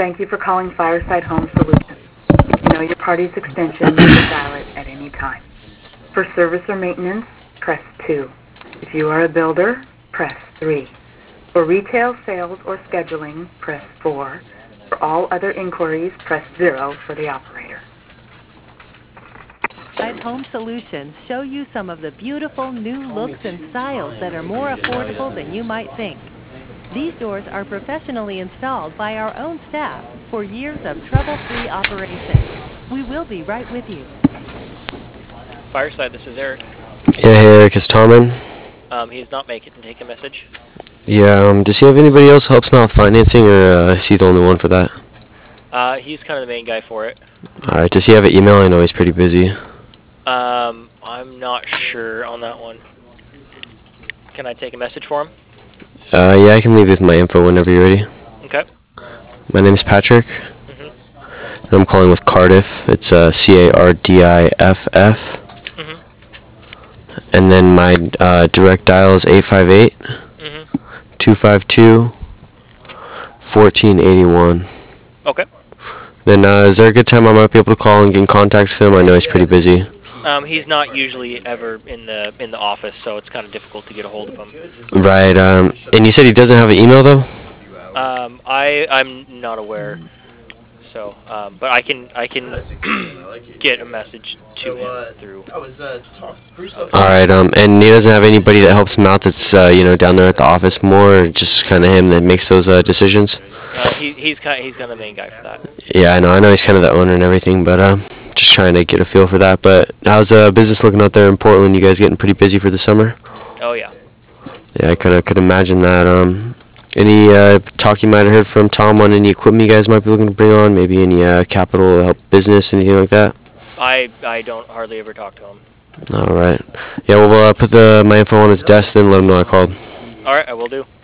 Thank you for calling Fireside Home Solutions. If you know your party's extension, you can dial it at any time. For service or maintenance, press 2. If you are a builder, press 3. For retail sales or scheduling, press 4. For all other inquiries, press 0 for the operator. Fireside Home Solutions show you some of the beautiful new looks and styles that are more affordable than you might think. These doors are professionally installed by our own staff for years of trouble-free operation. We will be right with you. Fireside, this is Eric. Yeah, hey Eric, it's Tommen. He's not making it. Take a message. Yeah, does he have anybody else who helps him out with financing, or is he the only one for that? He's kind of the main guy for it. Alright, does he have an email? I know he's pretty busy. I'm not sure on that one. Can I take a message for him? Yeah, I can leave with my info whenever you're ready. Okay. My name's Patrick. And I'm calling with Cardiff. It's Cardiff. And then my direct dial is 858-252-1481. Okay. Then is there a good time I might be able to call and get in contact with him? I know he's pretty busy. He's not usually ever in the office, so it's kind of difficult to get a hold of him. Right. And you said he doesn't have an email though? I'm not aware. So, but I can get a message to him through. Alright, and he doesn't have anybody that helps him out that's, down there at the office more, or just kind of him that makes those decisions? He's kind of the main guy for that. Yeah, I know he's kind of the owner and everything, but just trying to get a feel for that. But how's business looking out there in Portland? You guys getting pretty busy for the summer? Oh, yeah. Yeah, I kind of could imagine that. Any talk you might have heard from Tom on any equipment you guys might be looking to bring on? Maybe any capital help business, anything like that? I don't hardly ever talk to him. All right. Yeah, well, put my info on his desk, then let him know I called. All right, I will do.